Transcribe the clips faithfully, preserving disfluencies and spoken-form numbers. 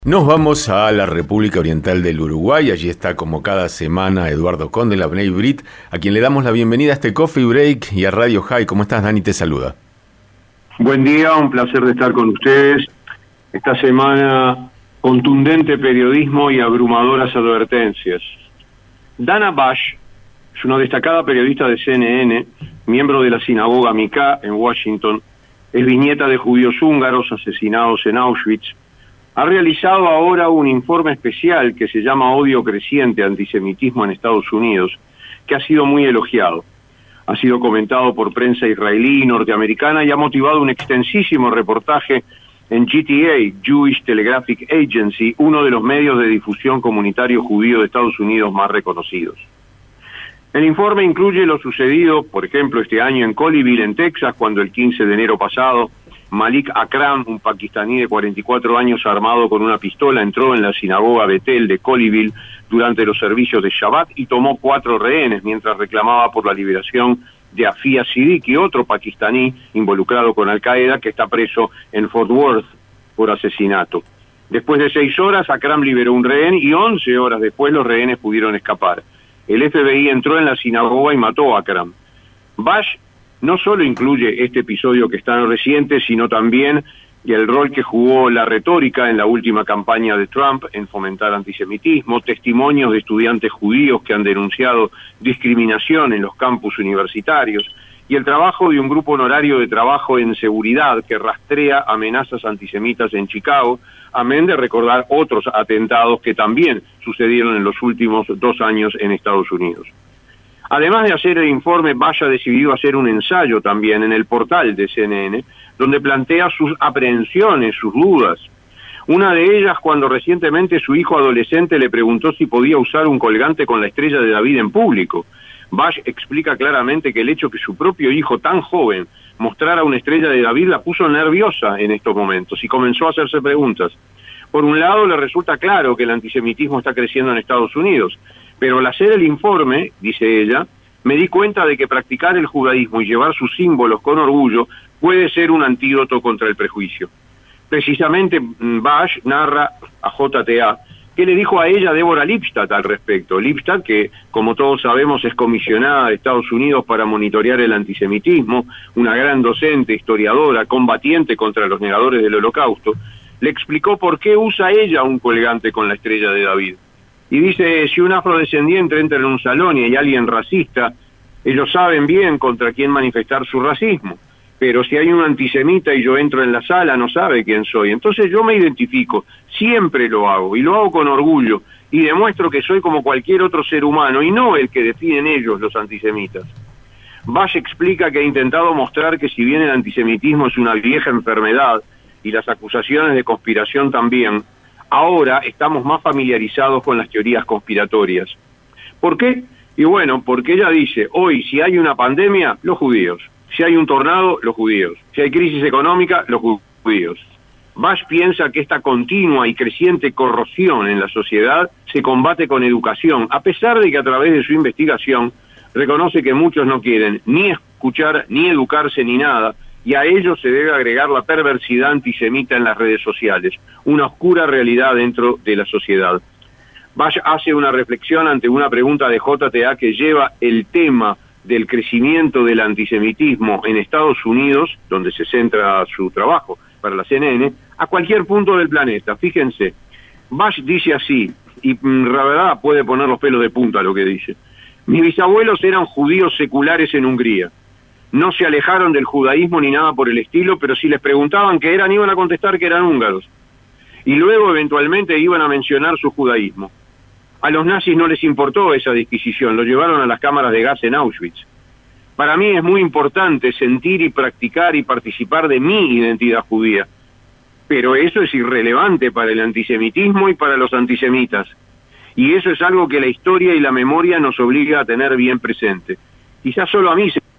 Nos vamos a la República Oriental del Uruguay. Allí está como cada semana Eduardo Conde, la Bnei Brit, a quien le damos la bienvenida a este Coffee Break y a Radio High. ¿Cómo estás, Dani? Te saluda. Buen día, un placer de estar con ustedes. Esta semana, contundente periodismo y abrumadoras advertencias. Dana Bash es una destacada periodista de C N N, miembro de la sinagoga Micá en Washington, es bisnieta de judíos húngaros asesinados en Auschwitz. Ha realizado ahora un informe especial que se llama Odio Creciente, Antisemitismo en Estados Unidos, que ha sido muy elogiado. Ha sido comentado por prensa israelí y norteamericana y ha motivado un extensísimo reportaje en G T A, Jewish Telegraphic Agency, uno de los medios de difusión comunitario judío de Estados Unidos más reconocidos. El informe incluye lo sucedido, por ejemplo, este año en Colleyville, en Texas, cuando el quince de enero pasado, Malik Akram, un pakistaní de cuarenta y cuatro años armado con una pistola, entró en la sinagoga Betel de Colleyville durante los servicios de Shabbat y tomó cuatro rehenes mientras reclamaba por la liberación de Afia Siddiqui, otro pakistaní involucrado con Al-Qaeda que está preso en Fort Worth por asesinato. Después de seis horas, Akram liberó un rehén y once horas después los rehenes pudieron escapar. El F B I entró en la sinagoga y mató a Akram. Bash no solo incluye este episodio que es tan reciente, sino también el rol que jugó la retórica en la última campaña de Trump en fomentar antisemitismo, testimonios de estudiantes judíos que han denunciado discriminación en los campus universitarios, y el trabajo de un grupo honorario de trabajo en seguridad que rastrea amenazas antisemitas en Chicago, amén de recordar otros atentados que también sucedieron en los últimos dos años en Estados Unidos. Además de hacer el informe, Bash ha decidido hacer un ensayo también en el portal de C N N, donde plantea sus aprehensiones, sus dudas. Una de ellas cuando recientemente su hijo adolescente le preguntó si podía usar un colgante con la estrella de David en público. Bash explica claramente que el hecho que su propio hijo tan joven mostrara una estrella de David la puso nerviosa en estos momentos y comenzó a hacerse preguntas. Por un lado, le resulta claro que el antisemitismo está creciendo en Estados Unidos, pero al hacer el informe, dice ella, me di cuenta de que practicar el judaísmo y llevar sus símbolos con orgullo puede ser un antídoto contra el prejuicio. Precisamente Bash narra a J T A que le dijo a ella Deborah Lipstadt al respecto. Lipstadt, que como todos sabemos es comisionada de Estados Unidos para monitorear el antisemitismo, una gran docente, historiadora, combatiente contra los negadores del Holocausto, le explicó por qué usa ella un colgante con la estrella de David. Y dice, si un afrodescendiente entra en un salón y hay alguien racista, ellos saben bien contra quién manifestar su racismo. Pero si hay un antisemita y yo entro en la sala, no sabe quién soy. Entonces yo me identifico, siempre lo hago, y lo hago con orgullo, y demuestro que soy como cualquier otro ser humano, y no el que definen ellos, los antisemitas. Bash explica que ha intentado mostrar que si bien el antisemitismo es una vieja enfermedad, y las acusaciones de conspiración también, ahora estamos más familiarizados con las teorías conspiratorias. ¿Por qué? Y bueno, porque ella dice, hoy si hay una pandemia, los judíos. Si hay un tornado, los judíos. Si hay crisis económica, los judíos. Bash piensa que esta continua y creciente corrosión en la sociedad se combate con educación, a pesar de que a través de su investigación reconoce que muchos no quieren ni escuchar, ni educarse, ni nada, y a ello se debe agregar la perversidad antisemita en las redes sociales, una oscura realidad dentro de la sociedad. Bash hace una reflexión ante una pregunta de J T A que lleva el tema del crecimiento del antisemitismo en Estados Unidos, donde se centra su trabajo para la C N N, a cualquier punto del planeta. Fíjense, Bash dice así, y la verdad puede poner los pelos de punta a lo que dice. Mis bisabuelos eran judíos seculares en Hungría. No se alejaron del judaísmo ni nada por el estilo, pero si les preguntaban qué eran, iban a contestar que eran húngaros. Y luego, eventualmente, iban a mencionar su judaísmo. A los nazis no les importó esa disquisición, lo llevaron a las cámaras de gas en Auschwitz. Para mí es muy importante sentir y practicar y participar de mi identidad judía. Pero eso es irrelevante para el antisemitismo y para los antisemitas. Y eso es algo que la historia y la memoria nos obliga a tener bien presente. Quizás solo a mí se...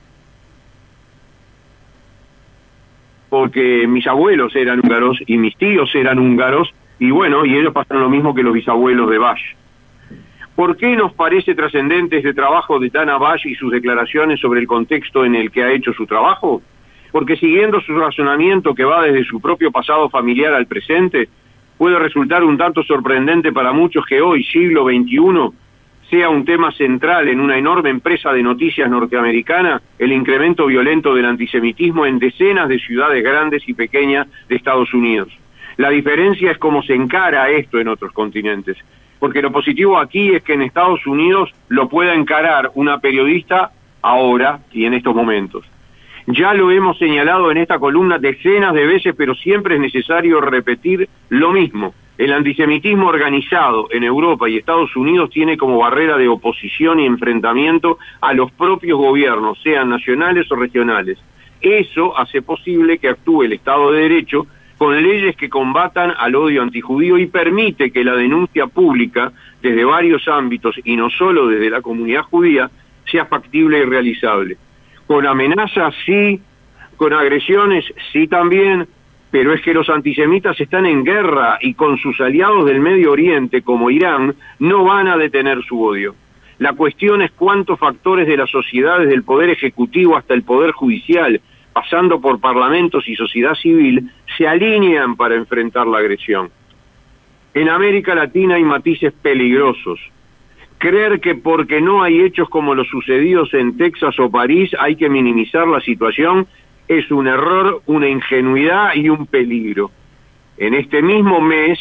porque mis abuelos eran húngaros y mis tíos eran húngaros, y bueno, y ellos pasaron lo mismo que los bisabuelos de Bash. ¿Por qué nos parece trascendente este trabajo de Dana Bash y sus declaraciones sobre el contexto en el que ha hecho su trabajo? Porque siguiendo su razonamiento que va desde su propio pasado familiar al presente, puede resultar un tanto sorprendente para muchos que hoy, siglo veintiuno, sea un tema central en una enorme empresa de noticias norteamericana el incremento violento del antisemitismo en decenas de ciudades grandes y pequeñas de Estados Unidos. La diferencia es cómo se encara esto en otros continentes, porque lo positivo aquí es que en Estados Unidos lo pueda encarar una periodista ahora y en estos momentos. Ya lo hemos señalado en esta columna decenas de veces, pero siempre es necesario repetir lo mismo. El antisemitismo organizado en Europa y Estados Unidos tiene como barrera de oposición y enfrentamiento a los propios gobiernos, sean nacionales o regionales. Eso hace posible que actúe el Estado de Derecho con leyes que combatan al odio antijudío y permite que la denuncia pública desde varios ámbitos y no solo desde la comunidad judía sea factible y realizable. Con amenazas sí, con agresiones sí también, pero es que los antisemitas están en guerra y con sus aliados del Medio Oriente, como Irán, no van a detener su odio. La cuestión es cuántos factores de las sociedades, del poder ejecutivo hasta el poder judicial, pasando por parlamentos y sociedad civil, se alinean para enfrentar la agresión. En América Latina hay matices peligrosos. Creer que porque no hay hechos como los sucedidos en Texas o París hay que minimizar la situación es un error, una ingenuidad y un peligro. En este mismo mes,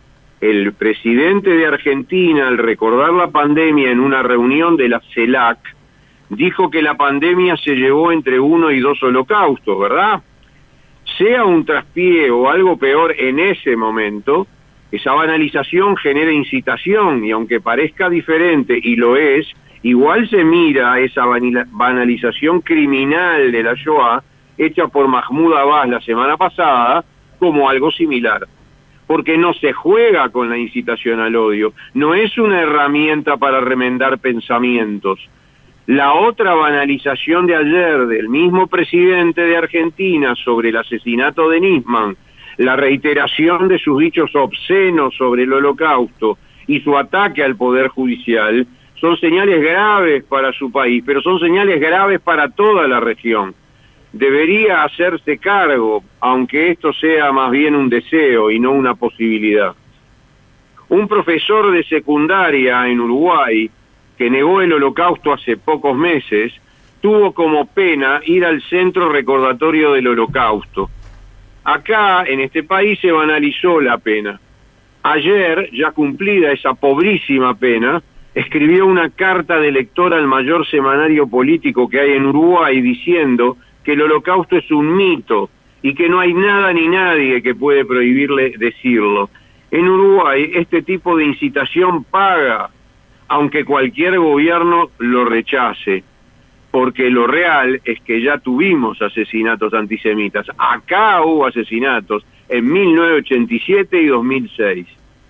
el presidente de Argentina, al recordar la pandemia en una reunión de la CELAC, dijo que la pandemia se llevó entre uno y dos holocaustos, ¿verdad? Sea un traspié o algo peor en ese momento, esa banalización genera incitación y aunque parezca diferente, y lo es, igual se mira esa banalización criminal de la Shoah hecha por Mahmoud Abbas la semana pasada como algo similar. Porque no se juega con la incitación al odio, no es una herramienta para remendar pensamientos. La otra banalización de ayer del mismo presidente de Argentina sobre el asesinato de Nisman, la reiteración de sus dichos obscenos sobre el Holocausto y su ataque al Poder Judicial, son señales graves para su país, pero son señales graves para toda la región. Debería hacerse cargo, aunque esto sea más bien un deseo y no una posibilidad. Un profesor de secundaria en Uruguay, que negó el Holocausto hace pocos meses, tuvo como pena ir al centro recordatorio del Holocausto. Acá, en este país, se banalizó la pena. Ayer, ya cumplida esa pobrísima pena, escribió una carta de lector al mayor semanario político que hay en Uruguay diciendo que el Holocausto es un mito y que no hay nada ni nadie que puede prohibirle decirlo. En Uruguay, este tipo de incitación paga, aunque cualquier gobierno lo rechace. Porque lo real es que ya tuvimos asesinatos antisemitas. Acá hubo asesinatos en mil novecientos ochenta y siete y dos mil seis.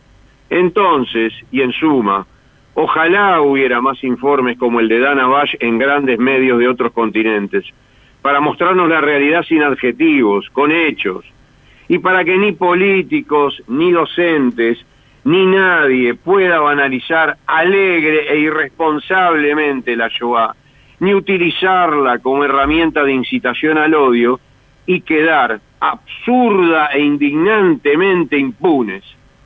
Entonces, y en suma, ojalá hubiera más informes como el de Dana Bash en grandes medios de otros continentes, para mostrarnos la realidad sin adjetivos, con hechos, y para que ni políticos, ni docentes, ni nadie pueda banalizar alegre e irresponsablemente la Shoah, ni utilizarla como herramienta de incitación al odio y quedar absurda e indignantemente impunes.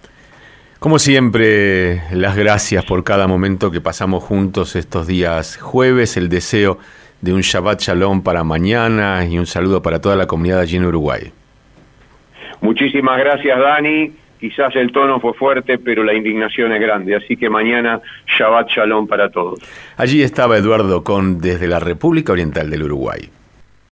Como siempre, las gracias por cada momento que pasamos juntos estos días jueves, el deseo de un Shabbat Shalom para mañana y un saludo para toda la comunidad allí en Uruguay. Muchísimas gracias, Dani. Quizás el tono fue fuerte, pero la indignación es grande. Así que mañana, Shabbat Shalom para todos. Allí estaba Eduardo Con desde la República Oriental del Uruguay.